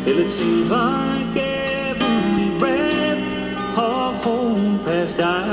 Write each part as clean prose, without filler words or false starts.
till it seems like every breath of hope has died.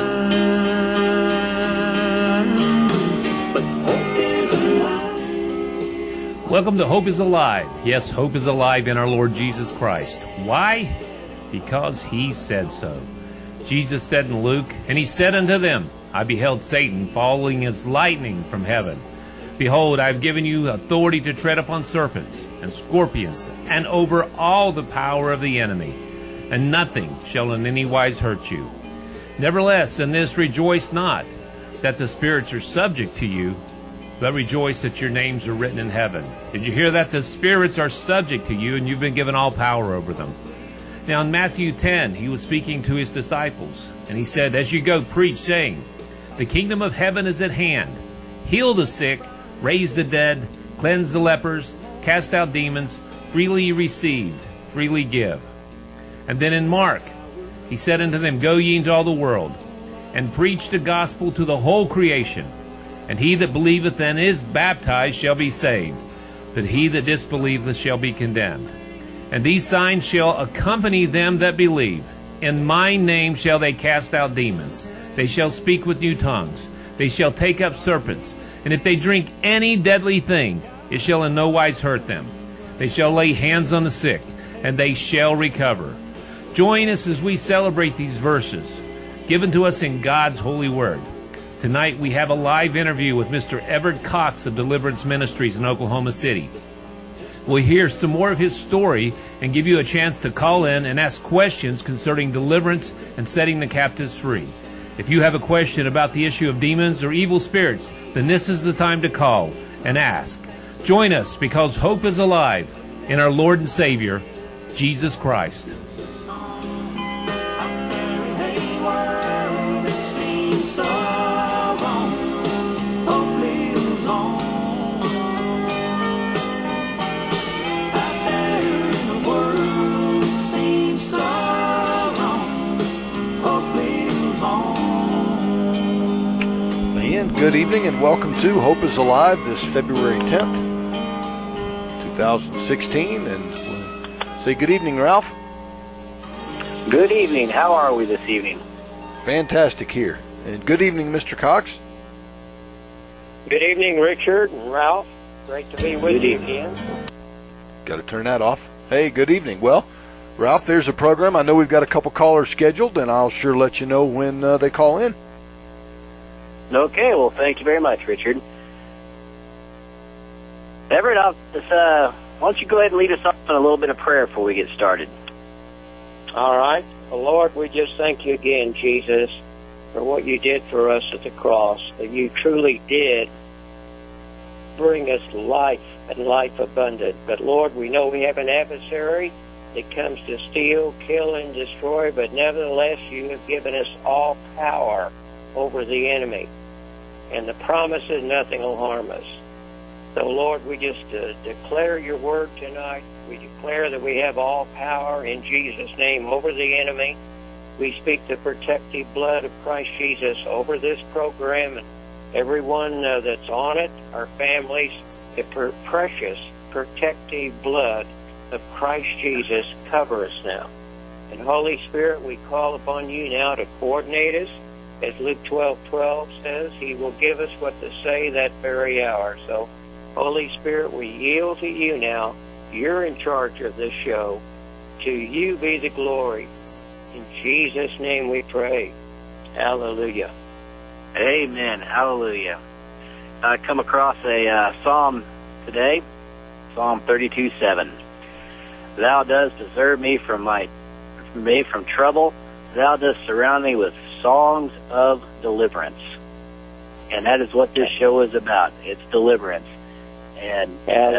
But hope is alive. Welcome to Hope is Alive. Yes, hope is alive in our Lord Jesus Christ. Why? Because He said so. Jesus said in Luke, "And He said unto them, I beheld Satan falling as lightning from heaven. Behold, I have given you authority to tread upon serpents and scorpions, and over all the power of the enemy, and nothing shall in any wise hurt you. Nevertheless, in this rejoice not, that the spirits are subject to you, but rejoice that your names are written in heaven." Did you hear that? The spirits are subject to you, and you've been given all power over them. Now in Matthew 10, He was speaking to His disciples, and He said, "As you go, preach, saying, the kingdom of heaven is at hand. Heal the sick, raise the dead, cleanse the lepers, cast out demons. Freely you received, freely give." And then in Mark, He said unto them, "Go ye into all the world, and preach the gospel to the whole creation. And he that believeth and is baptized shall be saved, but he that disbelieveth shall be condemned. And these signs shall accompany them that believe. In my name shall they cast out demons. They shall speak with new tongues. They shall take up serpents. And if they drink any deadly thing, it shall in no wise hurt them. They shall lay hands on the sick, and they shall recover." Join us as we celebrate these verses given to us in God's holy word. Tonight we have a live interview with Mr. Everett Cox of Deliverance Ministries in Oklahoma City. We'll hear some more of his story and give you a chance to call in and ask questions concerning deliverance and setting the captives free. If you have a question about the issue of demons or evil spirits, then this is the time to call and ask. Join us, because hope is alive in our Lord and Savior, Jesus Christ. Good evening and welcome to Hope is Alive this February 10th, 2016. And we'll say good evening, Ralph. Good evening. How are we this evening? Fantastic here. And good evening, Mr. Cox. Good evening, Richard and Ralph. Great to be with you again. Got to turn that off. Hey, good evening. Well, Ralph, there's a program. I know we've got a couple callers scheduled, and I'll sure let you know when they call in. Okay, well, thank you very much, Richard. Everett, why don't you go ahead and lead us off on a little bit of prayer before we get started? All right. Well, Lord, we just thank you again, Jesus, for what you did for us at the cross, that you truly did bring us life and life abundant. But, Lord, we know we have an adversary that comes to steal, kill, and destroy, but nevertheless, you have given us all power over the enemy. And the promise is nothing will harm us. So, Lord, we just declare your word tonight. We declare that we have all power in Jesus' name over the enemy. We speak the protective blood of Christ Jesus over this program and everyone that's on it, our families. The precious protective blood of Christ Jesus cover us now. And Holy Spirit, we call upon you now to coordinate us. As Luke 12:12 says, he will give us what to say that very hour. So, Holy Spirit, we yield to you now. You're in charge of this show. To you be the glory. In Jesus' name we pray. Hallelujah. Amen. Hallelujah. I come across a psalm today, Psalm 32:7. Thou dost preserve me from trouble. Thou dost surround me with songs of deliverance. And that is what this show is about. It's deliverance. And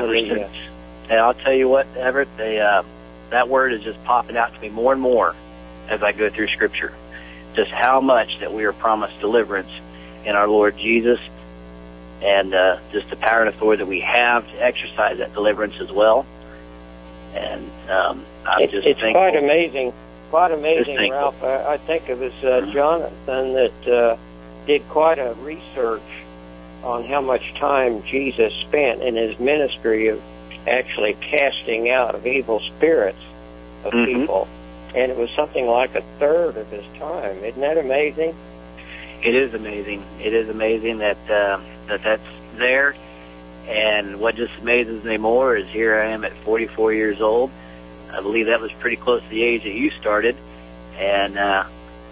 I'll tell you what, Everett, that word is just popping out to me more and more as I go through Scripture. Just how much that we are promised deliverance in our Lord Jesus, and just the power and authority that we have to exercise that deliverance as well. And it's quite amazing. Quite amazing, Ralph. I think it was Jonathan that did quite a research on how much time Jesus spent in his ministry of actually casting out of evil spirits of people. And it was something like a third of his time. Isn't that amazing? It is amazing. It is amazing that that's there. And what just amazes me more is here I am at 44 years old. I believe that was pretty close to the age that you started. And I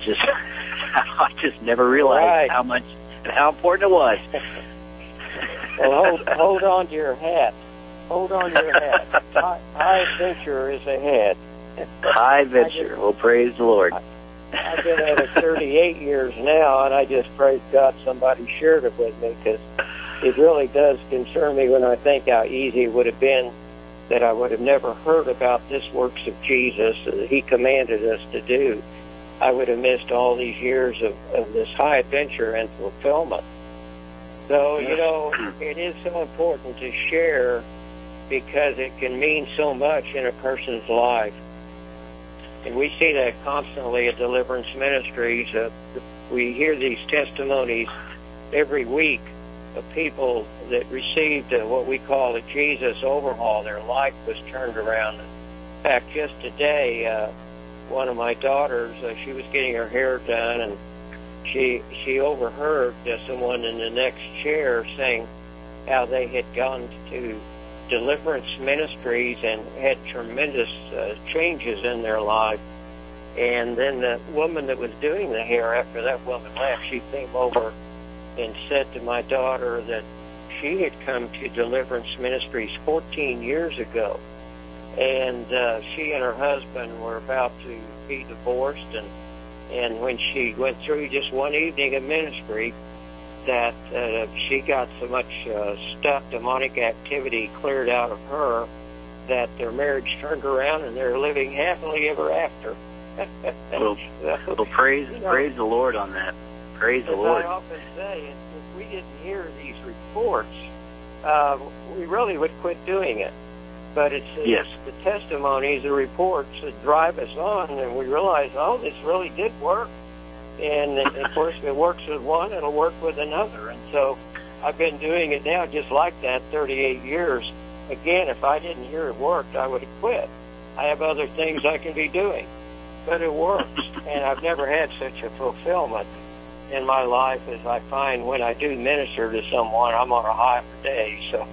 just never realized how much and how important it was. Well, hold on to your hat. Hold on to your hat. High adventure is ahead. High adventure. Well, praise the Lord. I've been at it 38 years now, and I just praise God somebody shared it with me, because it really does concern me when I think how easy it would have been that I would have never heard about this works of Jesus that he commanded us to do. I would have missed all these years of this high adventure and fulfillment. So, you know, it is so important to share because it can mean so much in a person's life. And we see that constantly at Deliverance Ministries. We hear these testimonies every week of people that received what we call a Jesus overhaul. Their life was turned around. In fact, just today, one of my daughters, she was getting her hair done, and she overheard someone in the next chair saying how they had gone to Deliverance Ministries and had tremendous changes in their life. And then the woman that was doing the hair, after that woman left, she came over and said to my daughter that she had come to Deliverance Ministries 14 years ago. And she and her husband were about to be divorced. And when she went through just one evening of ministry, that she got so much stuff, demonic activity cleared out of her, that their marriage turned around and they're living happily ever after. well, praise the Lord on that. Praise the Lord. I often say, if we didn't hear these reports, we really would quit doing it. But it's the testimonies, the reports that drive us on, and we realize, oh, this really did work. And, of course, if it works with one, it'll work with another. And so I've been doing it now just like that 38 years. Again, if I didn't hear it worked, I would have quit. I have other things I can be doing. But it works. And I've never had such a fulfillment in my life as I find when I do minister to someone. I'm on a high for days, so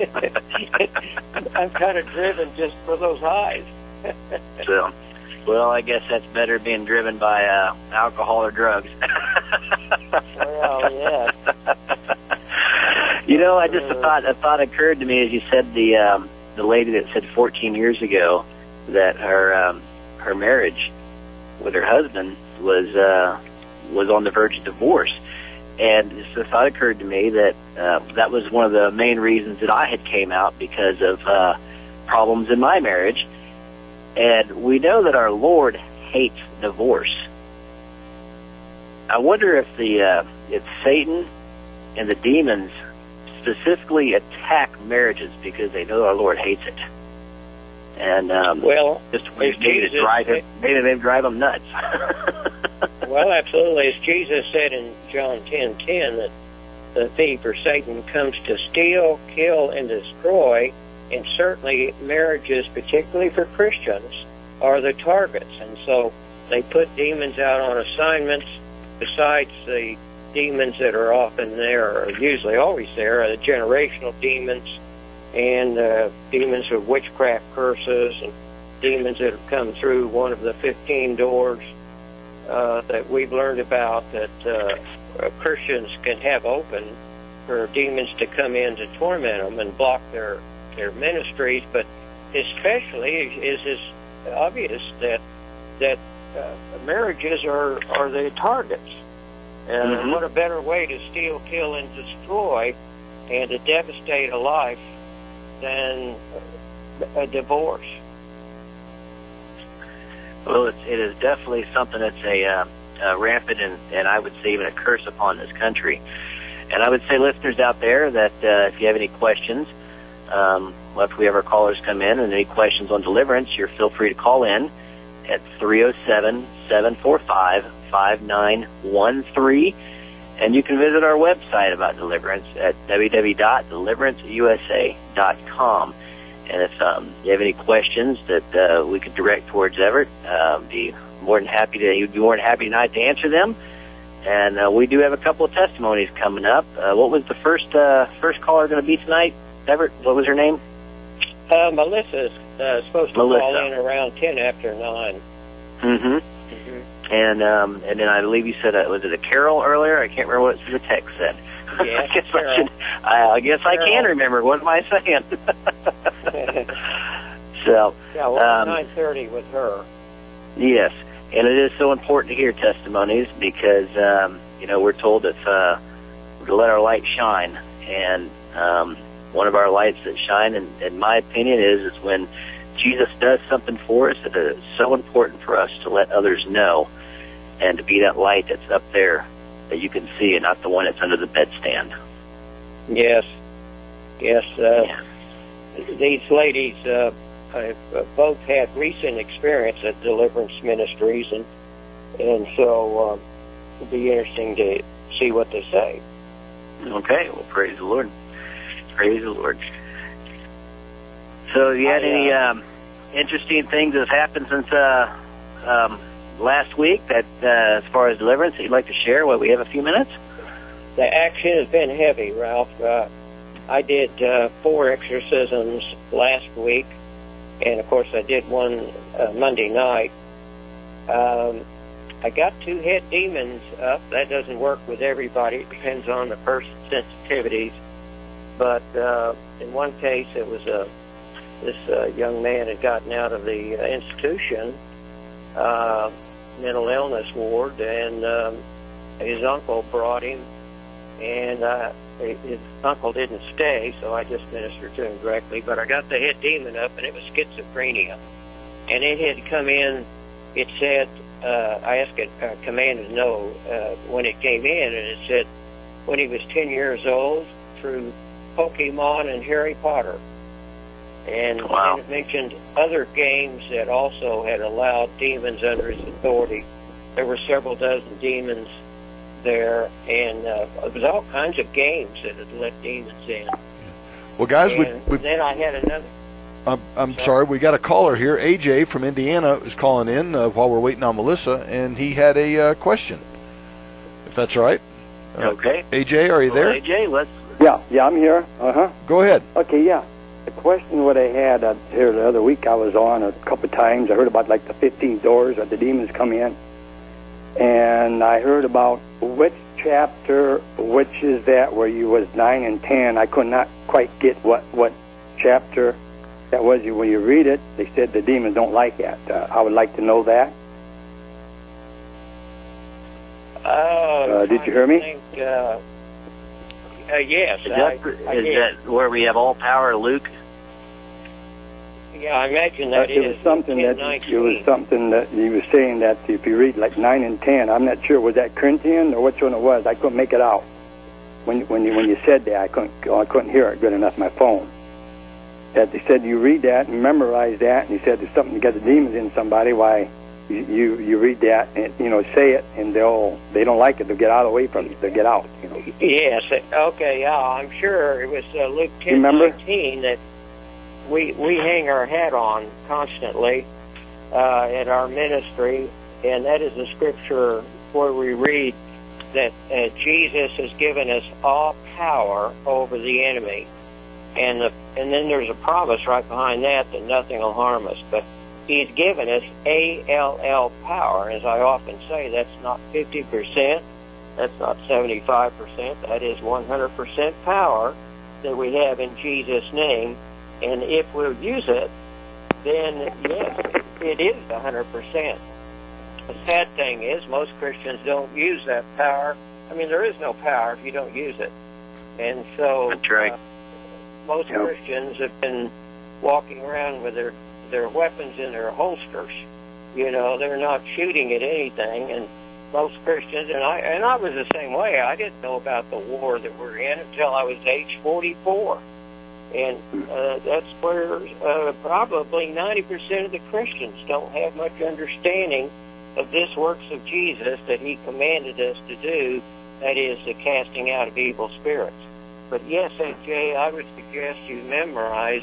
I'm kind of driven just for those highs. So, well, I guess that's better being driven by alcohol or drugs. Well, yeah. You know, a thought occurred to me as you said the lady that said 14 years ago that her marriage with her husband was on the verge of divorce. And the thought occurred to me that that was one of the main reasons that I had came out, because of problems in my marriage. And we know that our Lord hates divorce. I wonder if Satan and the demons specifically attack marriages because they know our Lord hates it. And just maybe they drive them nuts. Well, absolutely. As Jesus said in John 10:10, that the thief or Satan comes to steal, kill, and destroy, and certainly marriages, particularly for Christians, are the targets. And so they put demons out on assignments besides the demons that are often there, or usually always there, are the generational demons and demons of witchcraft curses and demons that have come through one of the 15 doors that we've learned about that Christians can have open for demons to come in to torment them and block their ministries. But especially is obvious that marriages are the targets. What a better way to steal, kill, and destroy and to devastate a life than a divorce. Well, it is definitely something that's a rampant and I would say even a curse upon this country. And I would say, listeners out there, that if you have any questions, after we have our callers come in, and any questions on deliverance, you're feel free to call in at 307-745-5913. And you can visit our website about deliverance at www.deliveranceusa.com. And if you have any questions that we could direct towards Everett, he'd be more than happy tonight to answer them. And we do have a couple of testimonies coming up. What was the first caller going to be tonight, Everett? What was her name? Melissa's supposed to call in around 10 after 9. Mm-hmm. And then I believe you said, was it a Carol earlier? I can't remember what the text said. Yeah, I guess I can remember. What am I saying? So, yeah, well, 9:30 with her. Yes, and it is so important to hear testimonies because we're told if to let our light shine, and one of our lights that shine, in my opinion, is when Jesus does something for us that is so important for us to let others know, and to be that light that's up there that you can see, and not the one that's under the bedstand. Yes. These ladies both had recent experience at Deliverance Ministries, and so it'll be interesting to see what they say. Okay, well, praise the Lord. Praise the Lord. So, you had any interesting things that have happened since last week that, as far as deliverance, that you'd like to share? Well, we have a few minutes. The action has been heavy, Ralph. I did 4 exorcisms last week, and of course I did one Monday night. I got 2 head demons up. That doesn't work with everybody. It depends on the person's sensitivities. But in one case, it was this young man had gotten out of the institution, mental illness ward, and his uncle brought him, and his uncle didn't stay, so I just ministered to him directly. But I got the head demon up, and it was schizophrenia, and it had come in. It said, I asked it, commanded no when it came in, and it said when he was 10 years old through Pokemon and Harry Potter. And it mentioned other games that also had allowed demons under his authority. There were several dozen demons there, and it was all kinds of games that had let demons in. Well, guys, then I had another. I'm sorry, we got a caller here. AJ from Indiana is calling in while we're waiting on Melissa, and he had a question, if that's right. Okay. AJ, are you there? AJ, Yeah, I'm here. Go ahead. Okay, yeah. The question what I had here the other week, I was on a couple of times. I heard about like the 15 doors that the demons come in, and I heard about which chapter, which is that where you was 9 and 10. I could not quite get what chapter that was. When you read it, they said the demons don't like that. I would like to know that. Did you hear me? Yes. Is that where we have all power, Luke? Yeah, I imagine that it was something that you were saying that if you read like 9 and 10, I'm not sure was that Corinthian or which one it was. I couldn't make it out when you said that. I couldn't hear it good enough on my phone. That they said you read that and memorize that, and you said there's something to get the demons in somebody. Why you read that and say it, and they don't like it. They'll get out of the way from you. They'll get out. Yes. Okay. Yeah, I'm sure it was Luke 10:19 that we hang our hat on constantly at our ministry, and that is the scripture where we read that Jesus has given us all power over the enemy, and then there's a promise right behind that nothing will harm us. But He's given us ALL power. As I often say, that's not 50%, that's not 75%, that is 100% power that we have in Jesus' name. And if we'll use it, then yes, it is 100%. The sad thing is most Christians don't use that power. I mean, there is no power if you don't use it. And so that's right. Most Christians have been walking around with their weapons in their holsters. They're not shooting at anything. And most Christians, and I was the same way. I didn't know about the war that we're in until I was age 44. And that's where probably 90% of the Christians don't have much understanding of this works of Jesus that He commanded us to do, that is, the casting out of evil spirits. But yes, AJ, I would suggest you memorize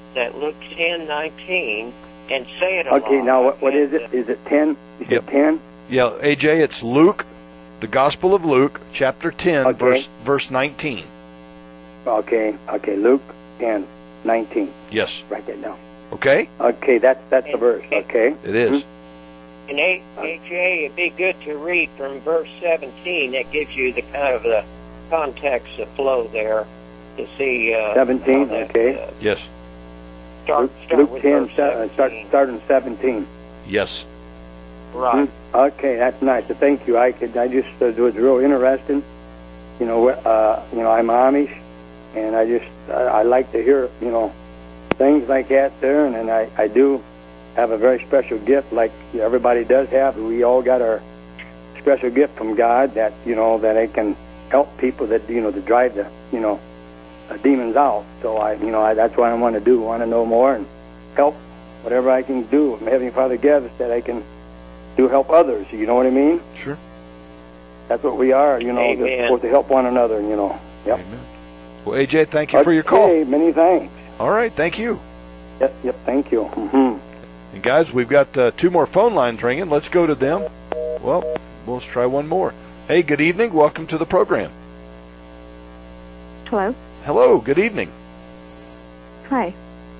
that Luke 10:19 and say it Okay, along. now what is it? Is it 10? You said 10? Yeah, AJ, it's Luke, the Gospel of Luke, chapter 10, Okay. verse 19. Okay, Luke 10, 19. Yes. Write that down. Okay? Okay, that's the verse, okay? It is. And AJ, it'd be good to read from verse 17. That gives you the kind of the context, the flow there to see. 17, how that, okay. Yes. Start Luke with 10, verse 17. start in 17. Yes. Right. Okay, that's nice. Thank you. I just it was real interesting. I'm Amish, and I like to hear things like that there, and I do have a very special gift, like everybody does have. We all got our special gift from God that that I can help people that to drive the demons out. So that's what I want to do. Want to know more and help whatever I can do. Heavenly Father gives us that I can do help others. You know what I mean? Sure. That's what we are. Amen. We're supposed to help one another. Yep. Amen. Well, AJ, thank you for your call. Okay, many thanks. All right, thank you. Yep, thank you. Mm-hmm. And guys, we've got 2 more phone lines ringing. Let's go to them. Well, let's try one more. Hey, good evening. Welcome to the program. Hello. Hello, good evening. Hi.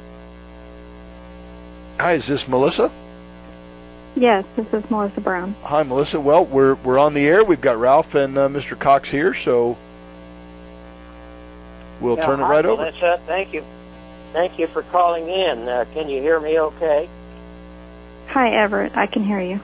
Hi, is this Melissa? Yes, this is Melissa Brown. Hi, Melissa. Well, we're on the air. We've got Ralph and Mr. Cox here, so we'll turn it right over. Melissa, thank you. Thank you for calling in. Can you hear me okay? Hi, Everett. I can hear you.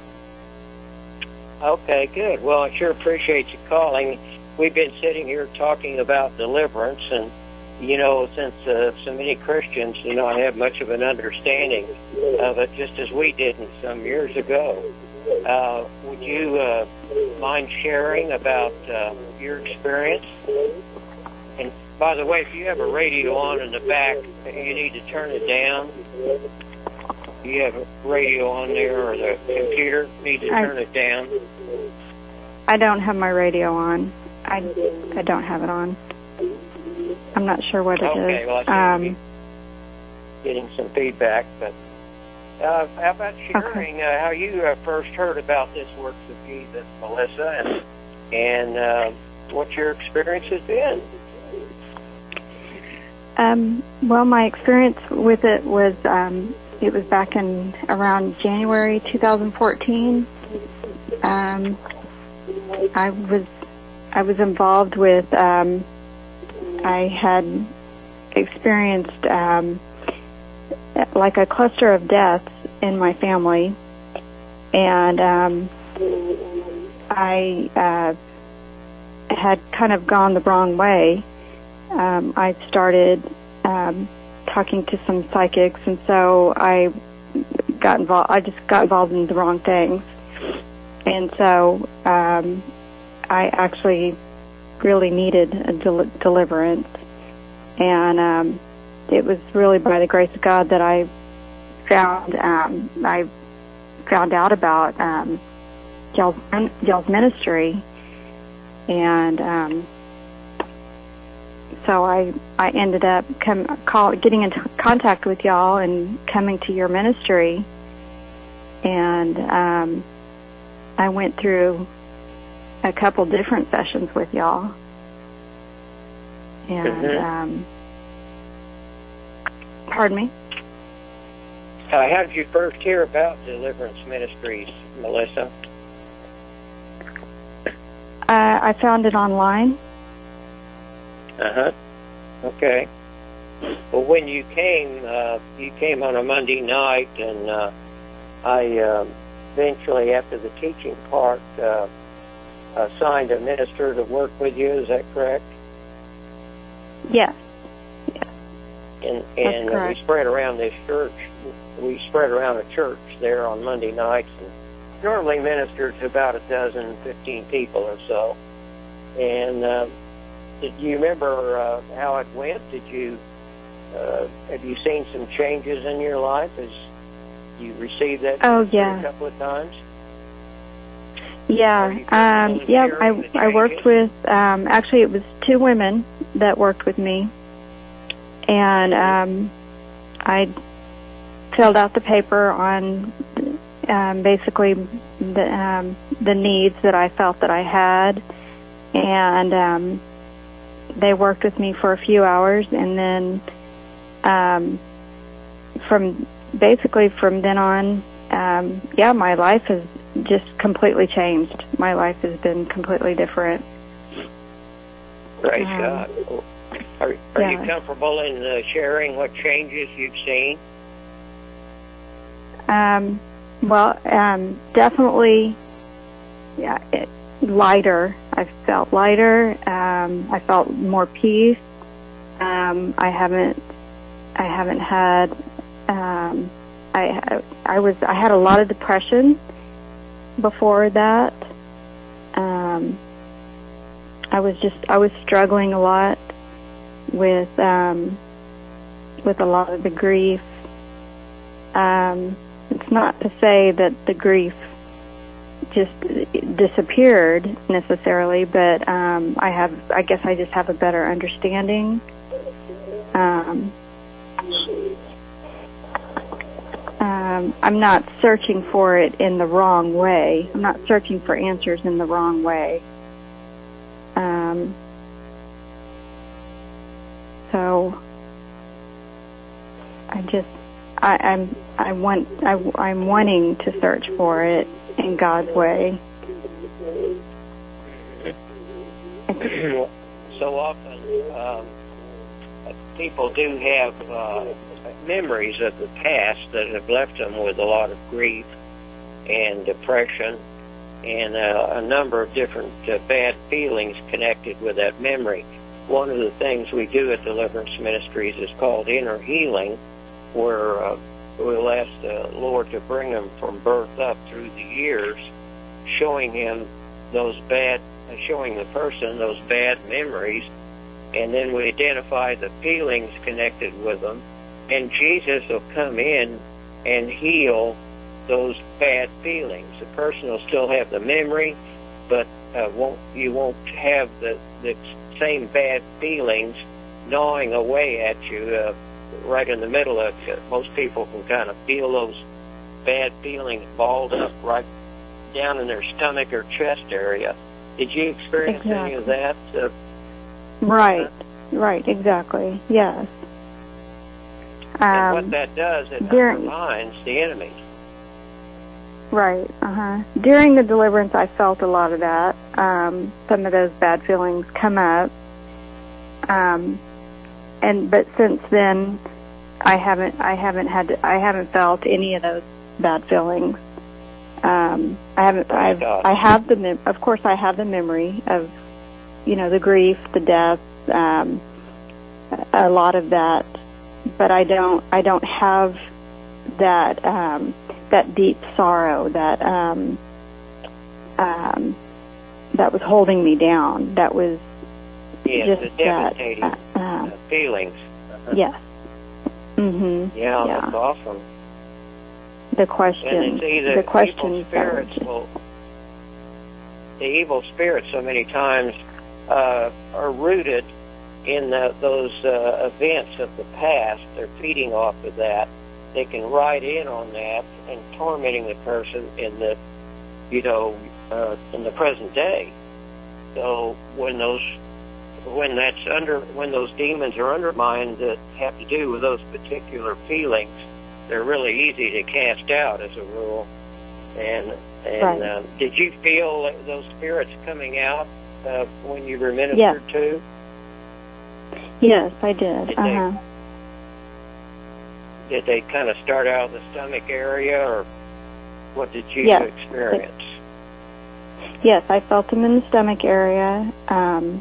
Okay, good. Well, I sure appreciate you calling. We've been sitting here talking about deliverance, and, since so many Christians, I have much of an understanding of it, just as we didn't some years ago. Would you mind sharing about your experience? And by the way, if you have a radio on in the back, you need to turn it down. You have a radio on there, or the computer, need to turn it down. I don't have my radio on. I don't have it on. I'm not sure what it is. Okay, well, I seem to be getting some feedback, but how about sharing how you first heard about this Works of Jesus, Melissa, and what your experience has been? Well, my experience with it was back in around January 2014. I was involved with. I had experienced like a cluster of deaths in my family, and I had kind of gone the wrong way. I started talking to some psychics, and so I got involved. I just got involved in the wrong things, and so I actually really needed a deliverance, and it was really by the grace of God that I found out about y'all's ministry, and so I ended up getting in contact with y'all and coming to your ministry, and I went through a couple different sessions with y'all, and pardon me? How did you first hear about Deliverance Ministries, Melissa? I found it online. Okay. Well, when you came on a Monday night, and I eventually, after the teaching part, assigned a minister to work with you. Is that correct? Yes. And correct. we spread around this church. We spread around a church there on Monday nights, and normally minister to about 15 people or so. And do you remember how it went? Have you seen some changes in your life as you received that ministry a couple of times? Yeah. I worked with, actually it was 2 women that worked with me. And I filled out the paper on basically the needs that I felt that I had, and they worked with me for a few hours, and then from then on, my life has just completely changed. My life has been completely different. Praise God. Are you comfortable in sharing what changes you've seen? Definitely lighter. I felt lighter. I felt more peace. I haven't had. I had a lot of depression before that. I was struggling a lot with a lot of the grief. It's not to say that the grief just disappeared necessarily, but I guess I just have a better understanding. I'm not searching for it in the wrong way. I'm not searching for answers in the wrong way. So I'm wanting to search for it in God's way. So often, people do have memories of the past that have left them with a lot of grief and depression and a number of different bad feelings connected with that memory. One of the things we do at Deliverance Ministries is called inner healing, where we'll ask the Lord to bring them from birth up through the years, showing the person those bad memories, and then we identify the feelings connected with them, and Jesus will come in and heal those bad feelings. The person will still have the memory, but you won't have the same bad feelings gnawing away at you right in the middle of it. Most people can kind of feel those bad feelings balled up right down in their stomach or chest area. Did you experience any of that? Right, exactly, yes. And what that does, it undermines the enemy. Right, During the deliverance, I felt a lot of that. Some of those bad feelings come up. But since then, I haven't felt any of those bad feelings. Of course, I have the memory of, the grief, the death, a lot of that, but I don't have that deep sorrow that was holding me down. That was just the devastating feelings. Yes. Mm-hmm. Yeah, that's awesome. The question. And the evil spirits so many times are rooted in those events of the past. They're feeding off of that. They can ride in on that and tormenting the person in the present day. So when those demons are undermined that have to do with those particular feelings, they're really easy to cast out as a rule. And right. Did you feel those spirits coming out when you were ministered to? Yes, I did. Did they kind of start out in the stomach area, or what did you experience? Yes, I felt them in the stomach area, and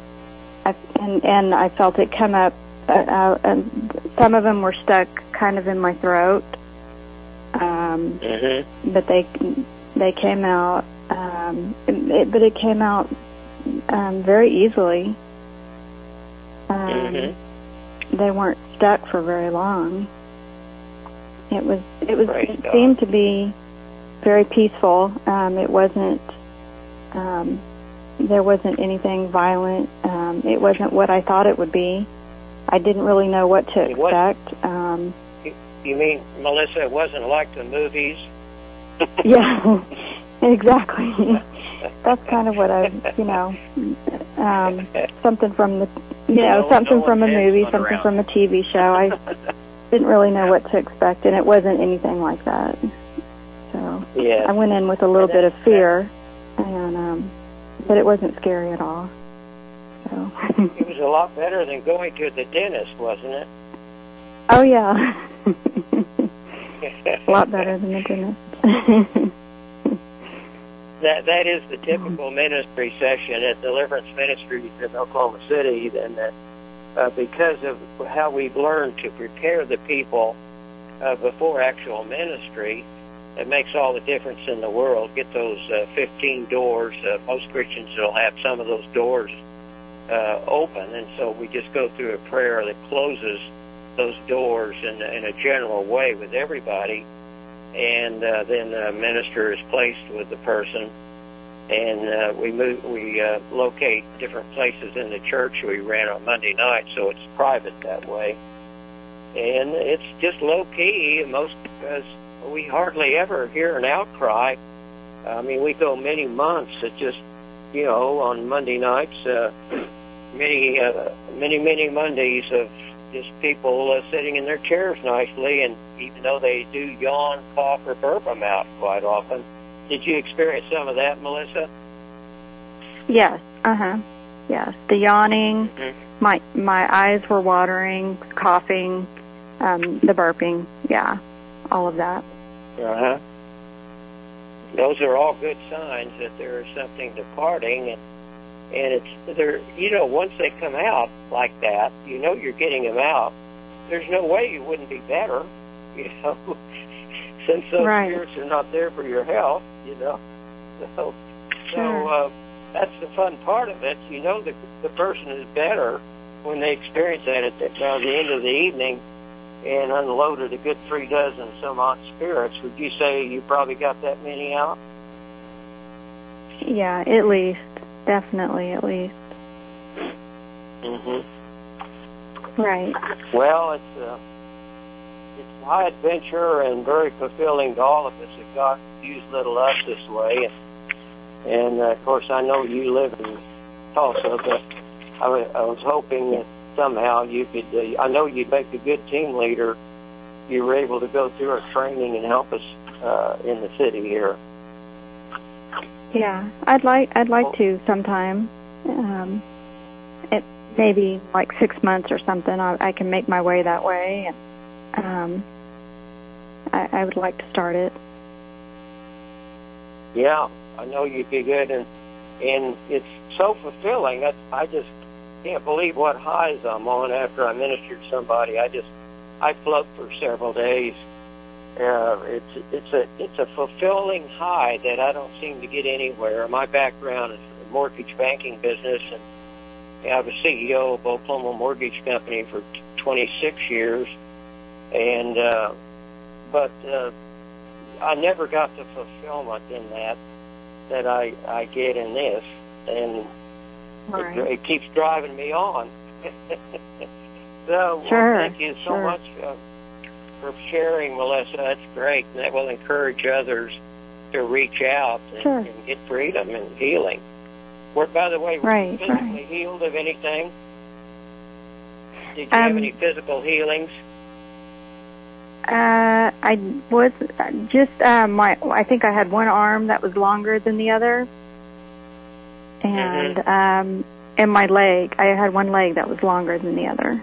I felt it come up. And some of them were stuck kind of in my throat, but they came out. But it came out very easily. They weren't stuck for very long. It seemed to be very peaceful. It wasn't. There wasn't anything violent. It wasn't what I thought it would be. I didn't really know what to expect. You mean, Melissa, it wasn't like the movies? Yeah, exactly. That's kind of what something from the, something from a movie, something from a TV show. I didn't really know what to expect, and it wasn't anything like that. So I went in with a little bit of fear, and but it wasn't scary at all. So it was a lot better than going to the dentist, wasn't it? Oh yeah, a lot better than the dentist. That is the typical ministry session at Deliverance Ministries in Oklahoma City, and that because of how we've learned to prepare the people before actual ministry, it makes all the difference in the world. Get those 15 doors. Most Christians will have some of those doors open, and so we just go through a prayer that closes those doors in a general way with everybody. And then the minister is placed with the person, and we locate different places in the church. We ran on Monday night, so it's private that way, and it's just low key. Most because we hardly ever hear an outcry. I mean, we go many months. It just on Monday nights, many Mondays of just people sitting in their chairs nicely, and even though they do yawn, cough, or burp them out quite often. Did you experience some of that, Melissa? Yes. Yes. The yawning, my eyes were watering, coughing, the burping. Yeah, all of that. Those are all good signs that there is something departing, and it's once they come out like that, you're getting them out. There's no way you wouldn't be better, since those spirits are not there for your health, So that's the fun part of it. The person is better when they experience that at the end of the evening and unloaded a good 36 some odd spirits. Would you say you probably got that many out? Yeah, at least. Definitely, at least. Right. Well, it's high adventure and very fulfilling to all of us that God used little us this way. And of course, I know you live in Tulsa, but I was hoping that somehow you could. I know you'd make a good team leader. You were able to go through our training and help us in the city here. Yeah, I'd like to sometime. It maybe like 6 months or something. I can make my way that way, and I would like to start it. Yeah, I know you'd be good, and it's so fulfilling. I just can't believe what highs I'm on after I ministered to somebody. I float for several days. It's a fulfilling high that I don't seem to get anywhere. My background is the mortgage banking business, and I was CEO of Oklahoma Mortgage Company for 26 years, and but I never got the fulfillment in that I get in this, and it keeps driving me on. So thank you so much for sharing, Melissa. That's great, and that will encourage others to reach out and get freedom and healing. By the way, were you physically healed of anything? Did you have any physical healings? I was just I think I had one arm that was longer than the other, and my leg. I had one leg that was longer than the other.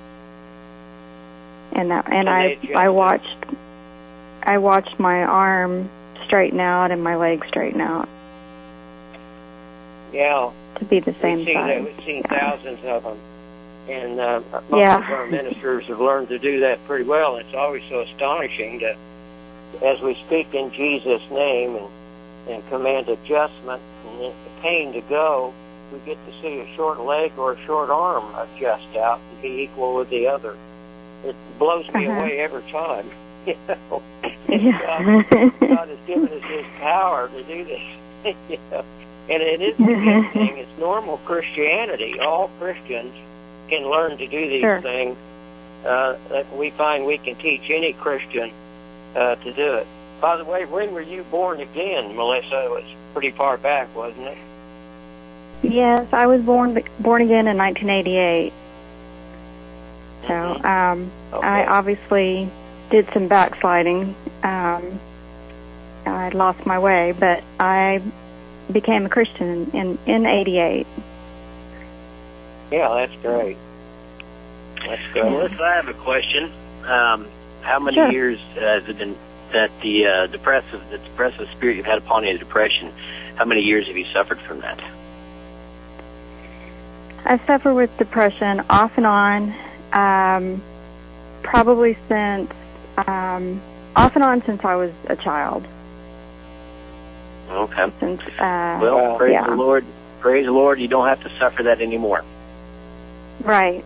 And I watched my arm straighten out and my leg straighten out. Yeah. To be the same size. We've seen thousands of them, and most of our ministers have learned to do that pretty well. It's always so astonishing to, as we speak in Jesus' name and command adjustment and the pain to go, we get to see a short leg or a short arm adjust out and be equal with the other. It blows me away every time. God has given us His power to do this. And it isn't a good thing. It's normal Christianity. All Christians can learn to do these things that we find we can teach any Christian to do it. By the way, when were you born again, Melissa? It was pretty far back, wasn't it? Yes, I was born again in 1988. So Okay. I obviously did some backsliding. I lost my way, but I became a Christian in 88. Yeah, that's great. That's great. Melissa, I have a question. How many Sure. years has it been that the depressive spirit you've had upon you, the depression, how many years have you suffered from that? I suffer with depression off and on, probably since off and on since I was a child. Okay. Since Well, praise yeah. the Lord. Praise the Lord. You don't have to suffer that anymore. Right.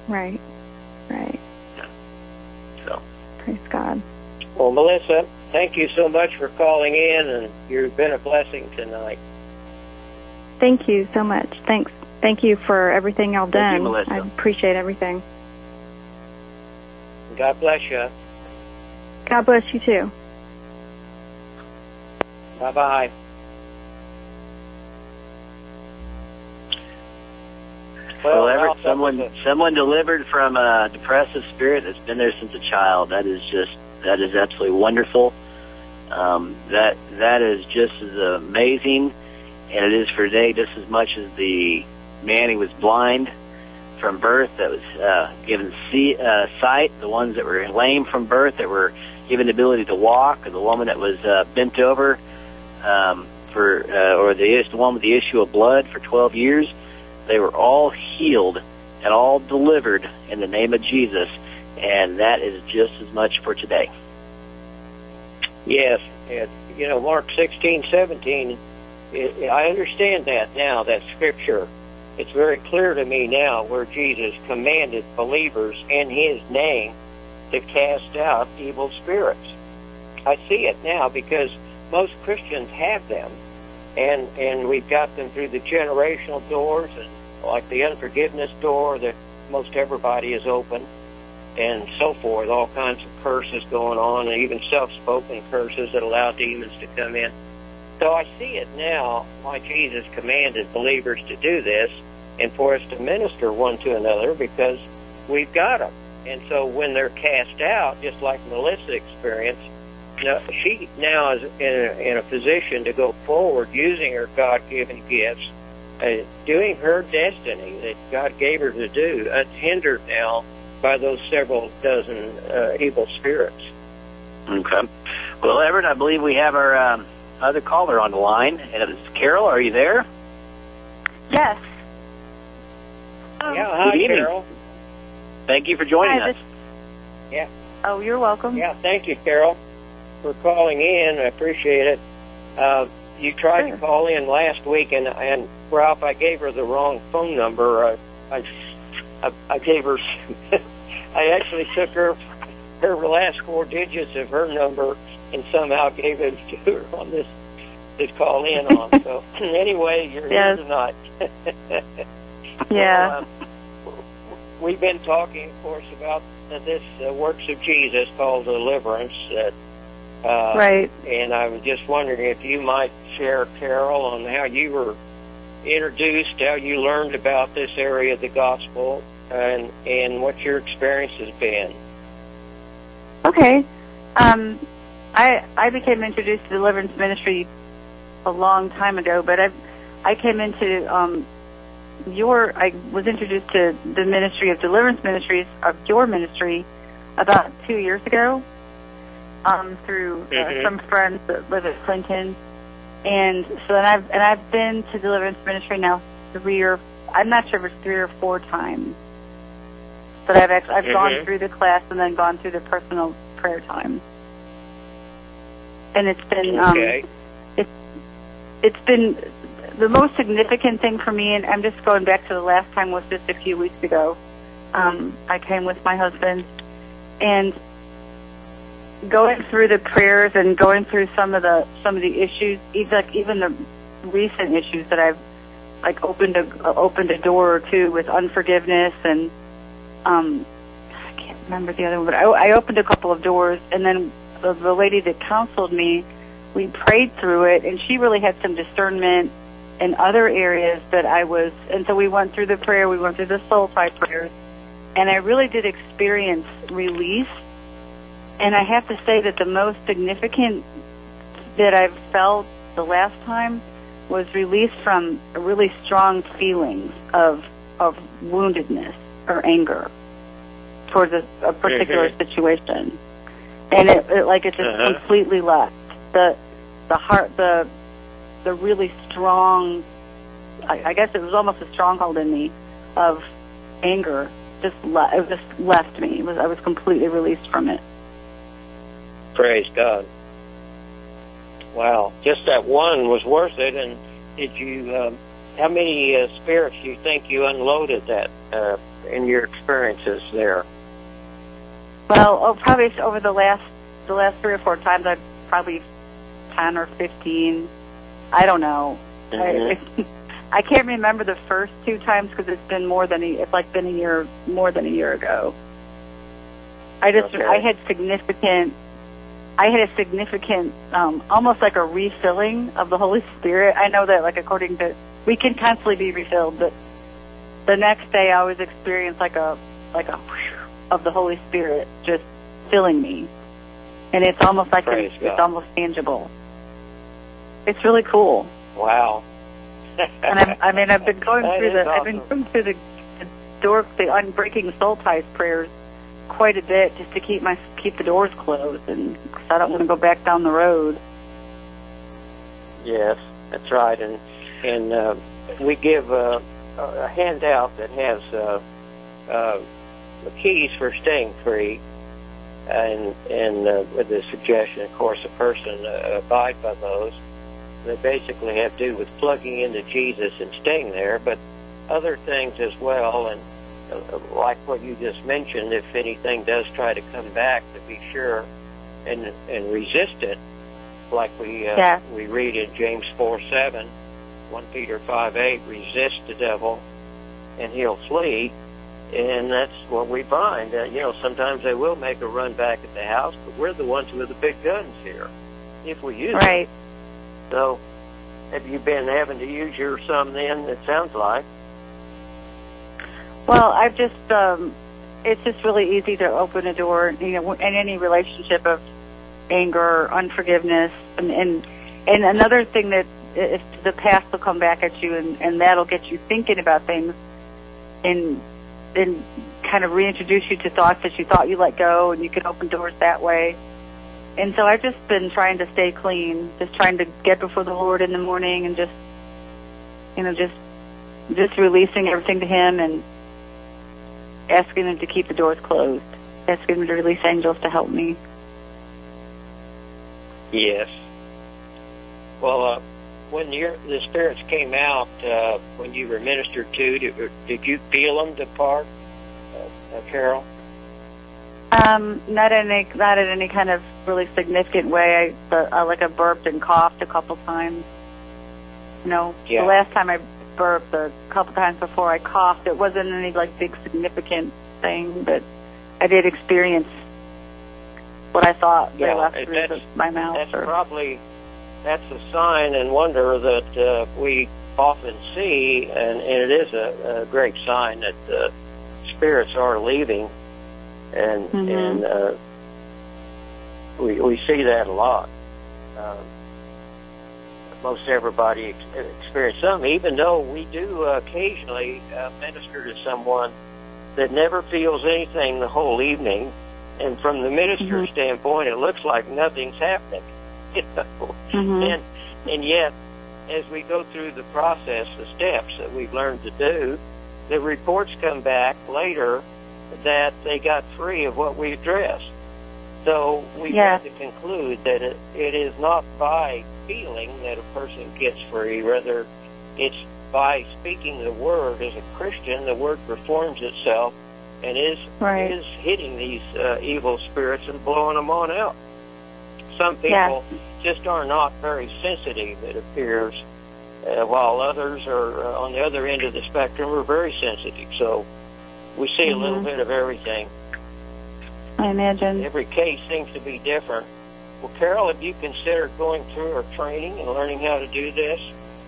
So, Praise God. Well, Melissa, thank you so much for calling in, and you've been a blessing tonight. Thank you so much. Thanks. Thank you for everything y'all done. Thank you, Melissa. I appreciate everything. God bless you. God bless you too. Bye-bye. well, Everett, Ralph, that was someone delivered from a depressive spirit that's been there since a child. That is absolutely wonderful. That is just as amazing, and it is for today just as much as the man who was blind from birth that was given sight, the ones that were lame from birth that were given the ability to walk, or the woman that was bent over or the one with the issue of blood for 12 years. They were all healed and all delivered in the name of Jesus, and that is just as much for today. Yes. Mark 16:17, I understand that now, that scripture. It's very clear to me now where Jesus commanded believers in His name to cast out evil spirits. I see it now because most Christians have them, and we've got them through the generational doors, and like the unforgiveness door that most everybody is open, and so forth, all kinds of curses going on, and even self-spoken curses that allow demons to come in. So I see it now why Jesus commanded believers to do this, and for us to minister one to another, because we've got them. And so when they're cast out, just like Melissa experienced, she now is in a position to go forward using her God-given gifts, doing her destiny that God gave her to do, unhindered now by those several dozen evil spirits. Okay. Well, Everett, I believe we have our other caller on the line, and it's Carol. Are you there? Yes. Yeah, hi, Good evening. Carol. Thank you for joining us. Yeah. Oh, you're welcome. Yeah, thank you, Carol, for calling in. I appreciate it. You tried to call in last week, and Ralph, I gave her the wrong phone number. I gave her. I actually took her last four digits of her number and somehow gave it to her on this call in on. So anyway, you're here tonight. Yeah. We've been talking, of course, about this works of Jesus called deliverance. Right. And I was just wondering if you might share, Carol, on how you were introduced, how you learned about this area of the gospel, and what your experience has been. Okay. I became introduced to deliverance ministry a long time ago, but I came into I was introduced to the ministry of deliverance ministries of your ministry about 2 years ago through some friends that live at Clinton, and so I've been to deliverance ministry now I'm not sure if it's 3 or 4 times, but I've gone through the class and then gone through the personal prayer time, and it's been it's been the most significant thing for me, and I'm just going back to the last time was just a few weeks ago. I came with my husband, and going through the prayers and going through some of the issues, even the recent issues that I've opened a door or two with unforgiveness and remember the other one, but I opened a couple of doors, and then the lady that counseled me, we prayed through it, and she really had some discernment in other areas that I was, and so we went through the prayer, we went through the soul tie prayers, and I really did experience release. And I have to say that the most significant that I've felt the last time was release from really strong feelings of woundedness or anger towards a particular situation, and it just completely left the heart, the really strong. I guess it was almost a stronghold in me of anger. It just left me. I was completely released from it. Praise God. Wow. Just that one was worth it. And did you, how many spirits do you think you unloaded that in your experiences there? Well, probably over the last 3 or 4 times, I've probably 10 or 15. I don't know. Mm-hmm. I can't remember the first 2 times because it's been more than a year ago. I had a significant, almost like a refilling of the Holy Spirit. I know that, like, according to, we can constantly be refilled, but the next day I always experienced like a whew of the Holy Spirit just filling me, and it's almost like it's almost tangible. It's really cool. Wow. And I've been going through the unbreaking soul ties prayers quite a bit just to keep the doors closed, and cause I don't want to go back down the road. Yes, that's right, and we give a handout that has the keys for staying free, and with the suggestion, of course, a person abide by those. They basically have to do with plugging into Jesus and staying there, but other things as well, and like what you just mentioned, if anything does try to come back, to be sure and resist it, like we read in James 4:7, 1 Peter 5:8, resist the devil and he'll flee, and that's what we find. Sometimes they will make a run back at the house, but we're the ones with the big guns here, if we use them. So, have you been having to use your some then, it sounds like? Well, I've just, it's just really easy to open a door, in any relationship of anger, unforgiveness, and another thing that if the past will come back at you, and that'll get you thinking about things, and kind of reintroduce you to thoughts that you thought you let go, and you can open doors that way. And so I've just been trying to stay clean, just trying to get before the Lord in the morning, and just releasing everything to Him, and asking Him to keep the doors closed, asking Him to release angels to help me. Yes. Well, when the spirits came out, when you were ministered to, did you feel them depart, Carol? Not in any kind of really significant way. I burped and coughed a couple times. The last time I burped, a couple times before I coughed, it wasn't any big significant thing, but I did experience what I thought they left through my mouth. That's a sign and wonder that we often see, and it is a great sign that the spirits are leaving. And we see that a lot. Most everybody experiences some, even though we do occasionally minister to someone that never feels anything the whole evening, and from the minister's standpoint, it looks like nothing's happening. And yet, as we go through the process, the steps that we've learned to do, the reports come back later that they got free of what we addressed. So we have to conclude that it is not by feeling that a person gets free, rather it's by speaking the word. As a Christian, the word performs itself and is hitting these evil spirits and blowing them on out. Some people just are not very sensitive, it appears, while others are on the other end of the spectrum are very sensitive. So we see a little bit of everything. I imagine. Every case seems to be different. Well, Carol, have you considered going through our training and learning how to do this?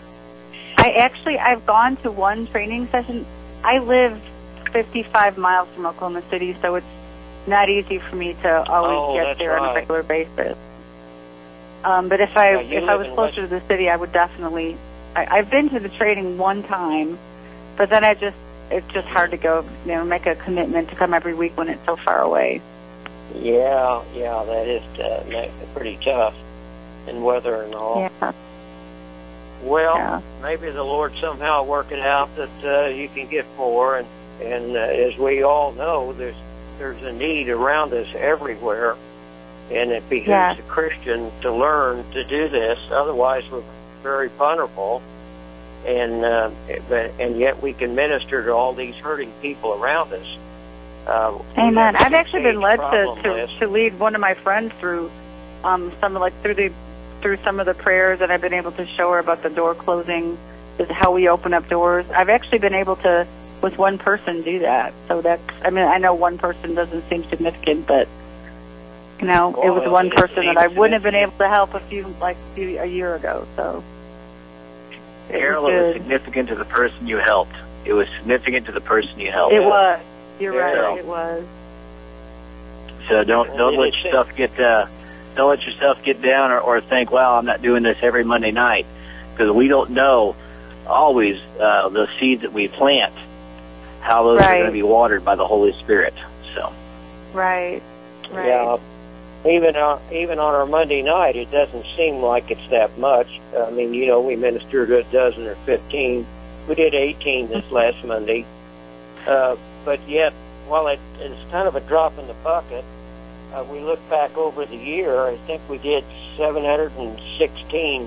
I've gone to one training session. I live 55 miles from Oklahoma City, so it's not easy for me to always get there on a regular basis. But if I was closer to the city, I would definitely. I've been to the training one time, but then it's just hard to go, make a commitment to come every week when it's so far away. Yeah, that is pretty tough, and weather and all. Yeah. Well, maybe the Lord somehow work it out that you can get more, and as we all know, there's a need around us everywhere, and it behooves a Christian to learn to do this. Otherwise, we're very vulnerable, and yet we can minister to all these hurting people around us. Amen. I've actually been led to lead one of my friends through through some of the prayers, and I've been able to show her about the door closing, is how we open up doors. I've actually been able to, with one person, do that. So I know one person doesn't seem significant, but it was one person that I wouldn't have been able to help a year ago. So, Carol, it was significant to the person you helped. It was significant to the person you helped. It was. You're right. It was. So don't let yourself get down or think, well, I'm not doing this every Monday night, because we don't know always the seeds that we plant, how those are going to be watered by the Holy Spirit. So. Right. Yeah. Even on our Monday night, it doesn't seem like it's that much. I mean, we ministered a dozen or 15. We did 18 this last Monday. But yet, while it's kind of a drop in the bucket, we look back over the year, I think we did 716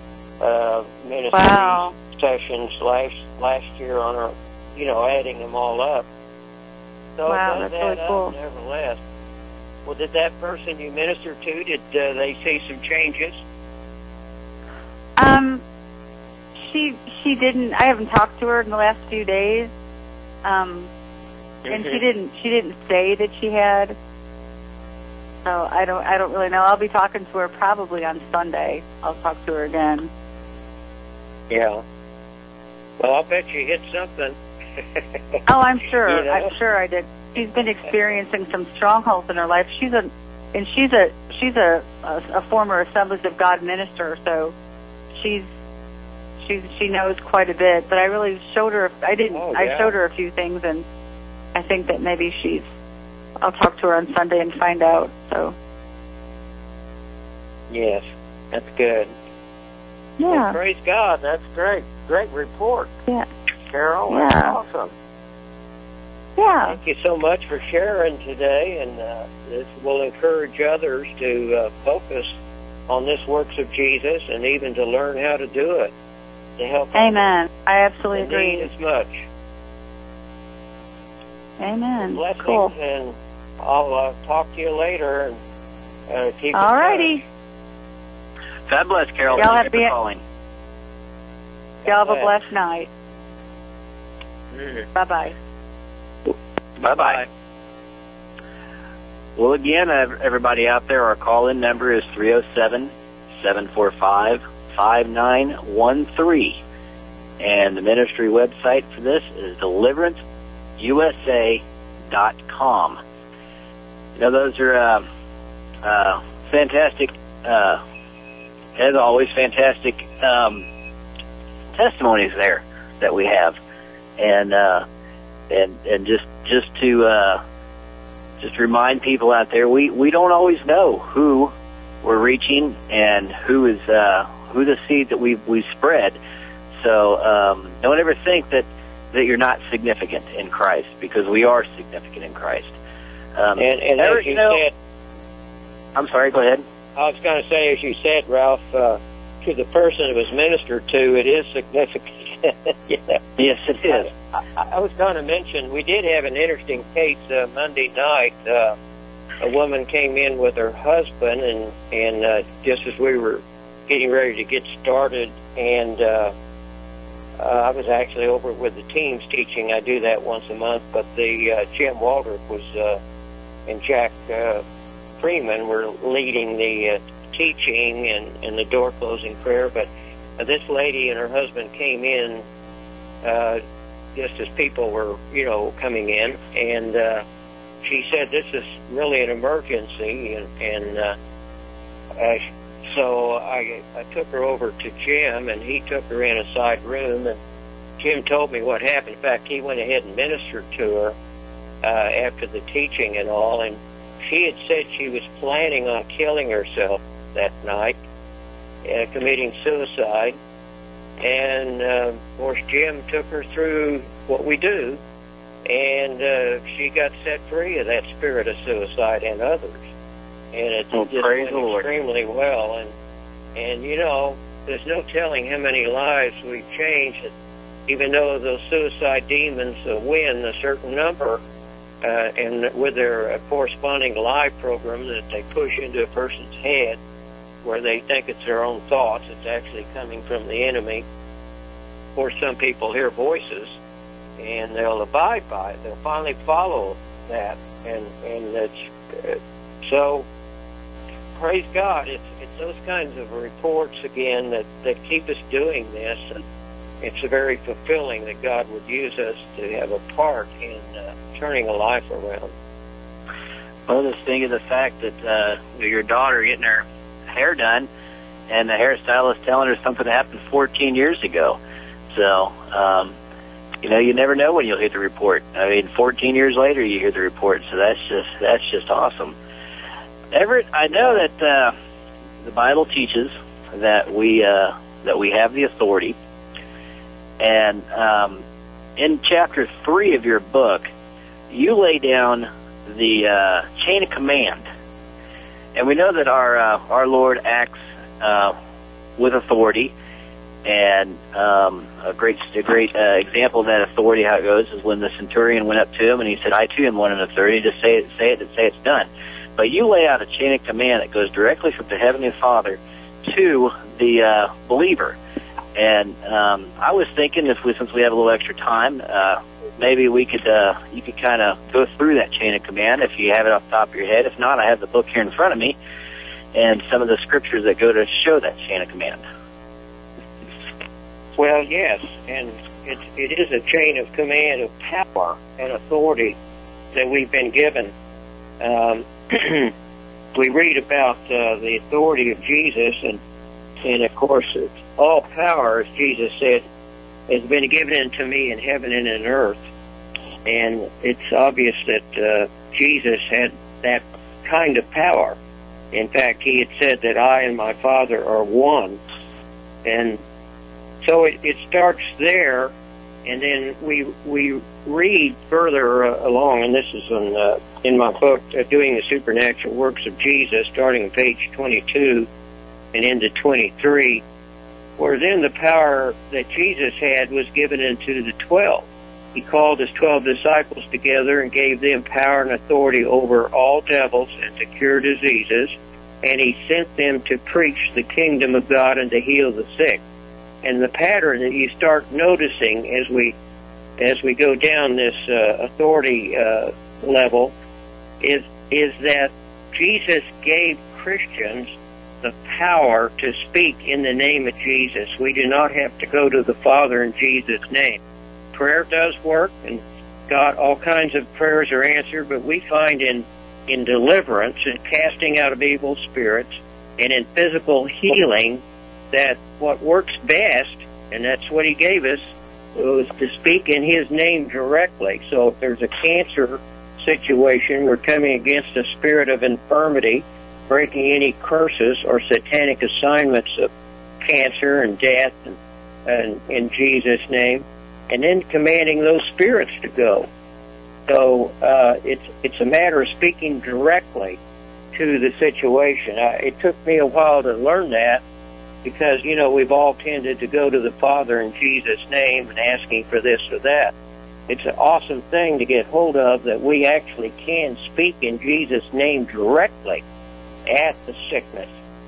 ministry sessions last year on our, adding them all up. So that's really cool. Nevertheless. Well, did that person you ministered to, did they see some changes? She didn't. I haven't talked to her in the last few days. And she didn't say that she had. So I don't really know. I'll be talking to her probably on Sunday. I'll talk to her again. Yeah. Well, I'll bet you hit something. Oh, I'm sure. I'm sure I did. She's been experiencing some strongholds in her life. She's a former Assemblies of God minister, so she knows quite a bit. But I really showed her. I showed her a few things, and I think that maybe I'll talk to her on Sunday and find out. So. Yes, that's good. Yeah. Well, praise God. That's great. Great report. Yeah. Carol, that's awesome. Yeah. Thank you so much for sharing today, and this will encourage others to focus on this works of Jesus, and even to learn how to do it to help. Amen. I absolutely agree. Need as much. Amen. Blessings, cool. And I'll talk to you later. And keep. All righty. God bless, Carol. Thank you for calling. Y'all have a blessed night. Bye-bye. Bye-bye. Well, again, everybody out there, our call-in number is 307-745-5913. And the ministry website for this is deliveranceusa.com. Those are fantastic, as always, fantastic testimonies there that we have. And just to remind people out there, we don't always know who we're reaching and who the seed that we spread. So don't ever think that you're not significant in Christ, because we are significant in Christ. And as you said, I'm sorry. Go ahead. I was going to say, as you said, Ralph, to the person it was ministered to, it is significant. Yes, it is. I was going to mention, we did have an interesting case Monday night. A woman came in with her husband, and just as we were getting ready to get started, and I was actually over with the teams teaching. I do that once a month, but the Jim Waldrop was and Jack Freeman were leading the teaching and the door closing prayer. But this lady and her husband came in just as people were, coming in, and she said, "This is really an emergency," and so I took her over to Jim, and he took her in a side room, and Jim told me what happened. In fact, he went ahead and ministered to her after the teaching and all, and she had said she was planning on killing herself that night, committing suicide. And, of course, Jim took her through what we do, and she got set free of that spirit of suicide and others. And it just went extremely well. And there's no telling how many lives we've changed. Even though those suicide demons win a certain number, and with their corresponding lie program that they push into a person's head, where they think it's their own thoughts, it's actually coming from the enemy. Of course, some people hear voices, and they'll abide by it. They'll finally follow that, and it's so. Praise God! It's those kinds of reports again that keep us doing this, and it's very fulfilling that God would use us to have a part in turning a life around. Well, just think of the fact that your daughter getting her hair done, and the hairstylist telling her something happened 14 years ago. So, you never know when you'll hear the report. 14 years later, you hear the report. So that's just awesome. Everett, I know that the Bible teaches that we have the authority, and in chapter 3 of your book, you lay down the chain of command, and we know that our Lord acts with authority, and a great example of that authority, how it goes, is when the centurion went up to him and he said, "I too am one in authority. Just say it's done." But you lay out a chain of command that goes directly from the Heavenly Father to the believer. And I was thinking, since we have a little extra time, maybe you could kind of go through that chain of command if you have it off the top of your head. If not, I have the book here in front of me and some of the scriptures that go to show that chain of command. Well, yes, and it is a chain of command of power and authority that we've been given. We read about the authority of Jesus, and of course, all power, as Jesus said, has been given unto me in heaven and in earth. And it's obvious that Jesus had that kind of power. In fact, he had said that I and my Father are one. And so it starts there, and then we read further along, and this is in my book, Doing the Supernatural Works of Jesus, starting on page 22 and into 23, where then the power that Jesus had was given unto the 12. He called his 12 disciples together and gave them power and authority over all devils and to cure diseases, and he sent them to preach the kingdom of God and to heal the sick. And the pattern that you start noticing as we go down this authority level is that Jesus gave Christians the power to speak in the name of Jesus. We do not have to go to the Father in Jesus' name. Prayer does work, and God, all kinds of prayers are answered, but we find in deliverance and casting out of evil spirits and in physical healing that what works best, and that's what he gave us, was to speak in his name directly. So if there's a cancer situation, we're coming against a spirit of infirmity, breaking any curses or satanic assignments of cancer and death and in Jesus' name, and then commanding those spirits to go. So it's a matter of speaking directly to the situation. It took me a while to learn that, because, we've all tended to go to the Father in Jesus' name and asking for this or that. It's an awesome thing to get hold of, that we actually can speak in Jesus' name directly at the sickness,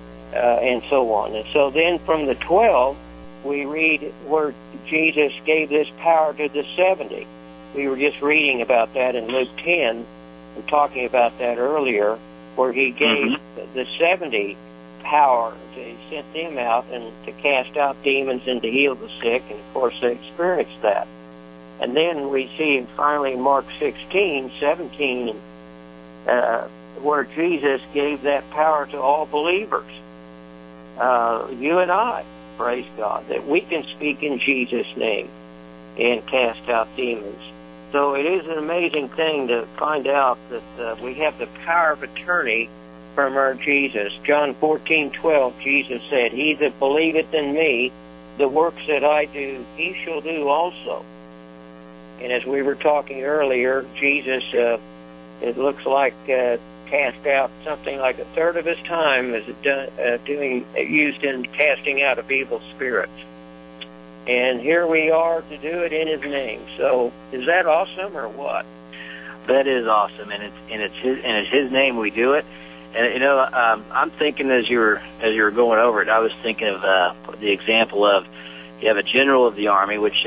and so on. And so then from the 12, we read where Jesus gave this power to the 70. We were just reading about that in Luke 10, and talking about that earlier, where he gave the 70 power. He sent them out and to cast out demons and to heal the sick, and of course they experienced that. And then we see finally Mark 16:17, where Jesus gave that power to all believers. You and I, praise God, that we can speak in Jesus' name and cast out demons. So it is an amazing thing to find out that we have the power of attorney from our Jesus. John 14:12, Jesus said, "He that believeth in me, the works that I do, he shall do also." And as we were talking earlier, Jesus, it looks like, cast out something like a third of his time as used in casting out of evil spirits. And here we are to do it in his name. So is that awesome or what? That is awesome, and it's his name we do it. And I'm thinking as you were going over it, I was thinking of the example of you have a general of the army, which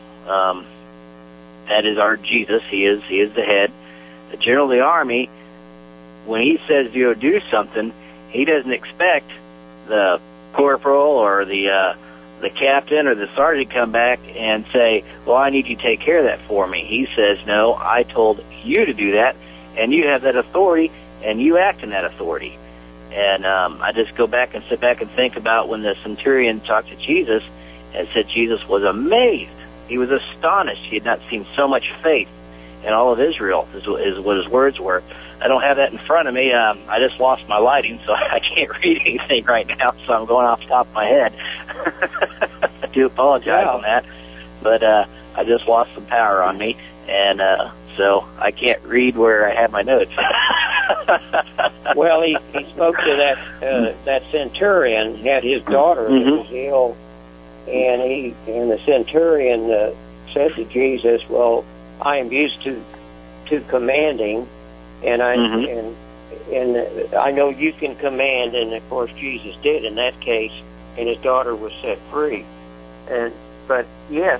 that is our Jesus. He is the head. The general of the army, when he says to do something, he doesn't expect the corporal or the captain or the sergeant to come back and say, "Well, I need you to take care of that for me." He says, "No, I told you to do that, and you have that authority, and you act in that authority." And I just go back and sit back and think about when the centurion talked to Jesus and said Jesus was amazed. He was astonished. He had not seen so much faith in all of Israel, is what his words were. I don't have that in front of me. I just lost my lighting, so I can't read anything right now, so I'm going off the top of my head. I do apologize on that. But I just lost some power on me, and so I can't read where I have my notes. Well, he spoke to that centurion, had his daughter that was ill, and the centurion said to Jesus, "Well, I am used to commanding, and I know you can command," and of course Jesus did in that case, and his daughter was set free. But yes,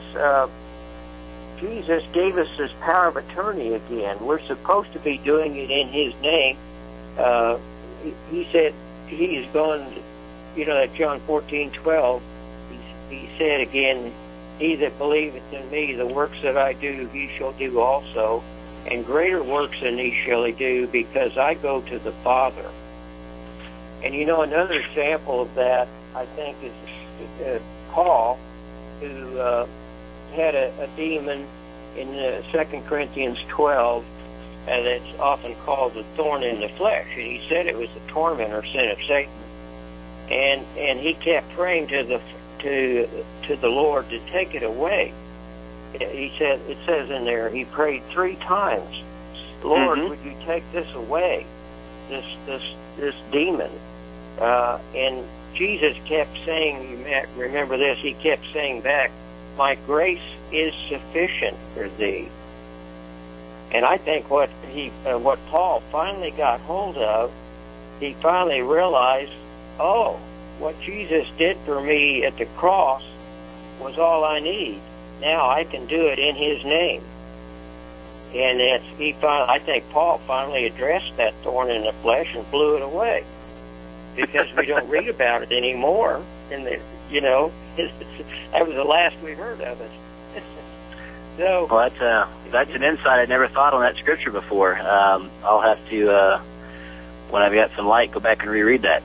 Jesus gave us this power of attorney again. We're supposed to be doing it in his name. He said he is going, at John 14:12, he said again, "He that believeth in me, the works that I do, he shall do also. And greater works than these shall he do, because I go to the Father." And another example of that, I think, is Paul, who had a demon in 2 Corinthians 12, and it's often called the thorn in the flesh. And he said it was the torment or sin of Satan. And he kept praying to the Lord to take it away. He said, it says in there, he prayed 3 times, "Lord, would you take this away, this demon?" And Jesus kept saying, you might remember this, he kept saying back, "My grace is sufficient for thee." And I think what Paul finally got hold of, he finally realized, oh, what Jesus did for me at the cross was all I need. Now I can do it in his name. And I think Paul finally addressed that thorn in the flesh and blew it away, because we don't read about it anymore. And that was the last we heard of it. So, well, that's an insight I never thought on that scripture before. I'll have to, when I've got some light, go back and reread that.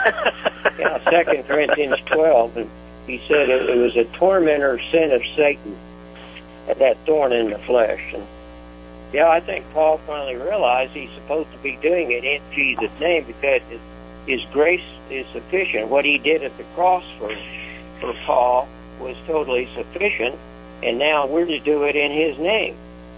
2 Corinthians 12, and he said it was a torment or sin of Satan, that thorn in the flesh. And I think Paul finally realized he's supposed to be doing it in Jesus' name, because his grace is sufficient. What he did at the cross for Paul was totally sufficient, and now we're to do it in his name.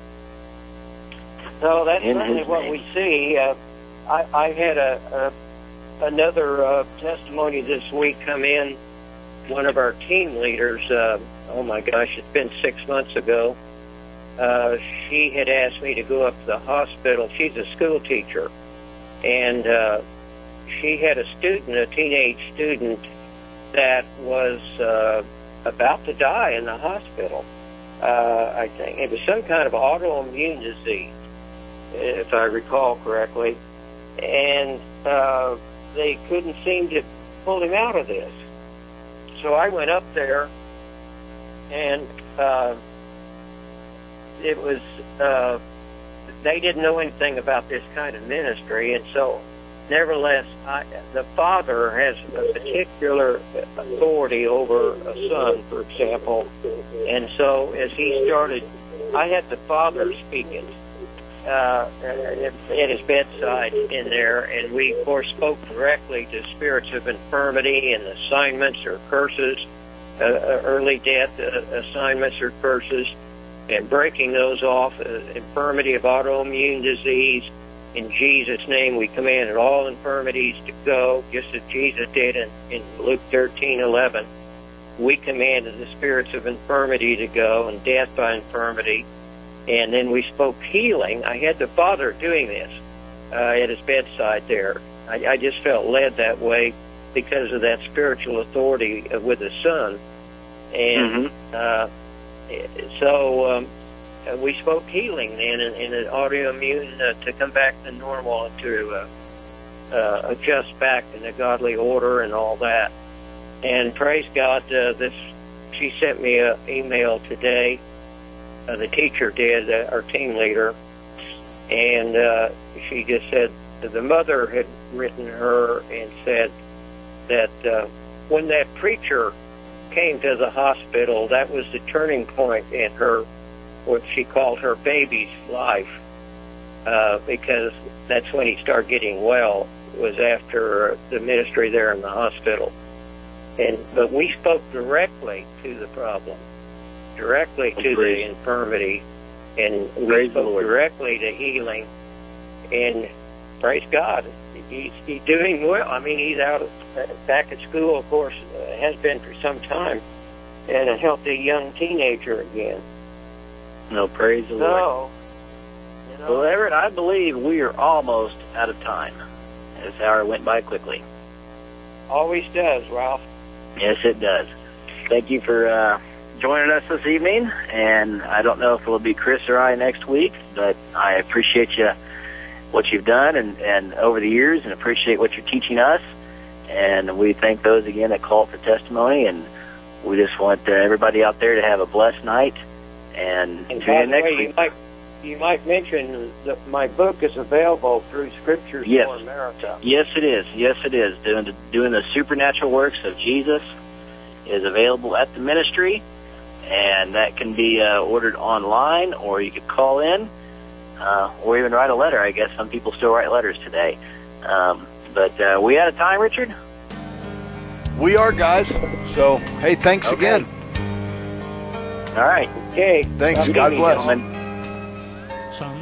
So that's certainly what we see. I had another testimony this week come in. One of our team leaders, oh my gosh, it's been 6 months ago, she had asked me to go up to the hospital. She's a school teacher, and she had a teenage student that was about to die in the hospital. I think it was some kind of autoimmune disease, if I recall correctly, and they couldn't seem to pull him out of this. So I went up there, and it was they didn't know anything about this kind of ministry, and so nevertheless, the father has a particular authority over a son, for example, and so as he started, I had the father speaking at his bedside in there, and we, of course, spoke directly to spirits of infirmity and assignments or curses, early death assignments or curses, and breaking those off, infirmity of autoimmune disease. In Jesus' name, we commanded all infirmities to go, just as Jesus did in Luke 13:11. We commanded the spirits of infirmity to go and death by infirmity. And then we spoke healing. I had the father doing this at his bedside there. I just felt led that way because of that spiritual authority with the son. And so we spoke healing then in an autoimmune to come back to normal and to adjust back in a godly order and all that. And praise God, she sent me an email today. The teacher did, our team leader, and she just said that the mother had written her and said that when that preacher came to the hospital, that was the turning point in her, what she called her baby's life, because that's when he started getting well, was after the ministry there in the hospital. But we spoke directly to the problem, directly to the infirmity, and we spoke directly to healing. And praise God, he's doing well. I mean, he's out back at school, of course, has been for some time, and a healthy young teenager again. No, praise the Lord. Well, Everett, I believe we are almost out of time. This hour went by quickly. Always does, Ralph. Yes, it does. Thank you for joining us this evening, and I don't know if it'll be Chris or I next week, but I appreciate what you've done and over the years, and appreciate what you're teaching us, and we thank those again that called for testimony, and we just want everybody out there to have a blessed night, and see you next week. You might mention that my book is available through Scriptures for America. Yes, it is. Yes, it is. Doing the supernatural works of Jesus is available at the ministry, and that can be ordered online, or you could call in, or even write a letter. I guess some people still write letters today. But we out of time, Richard? We are, guys. So, hey, thanks again. All right. Okay. Thanks. God bless. Gentlemen. Some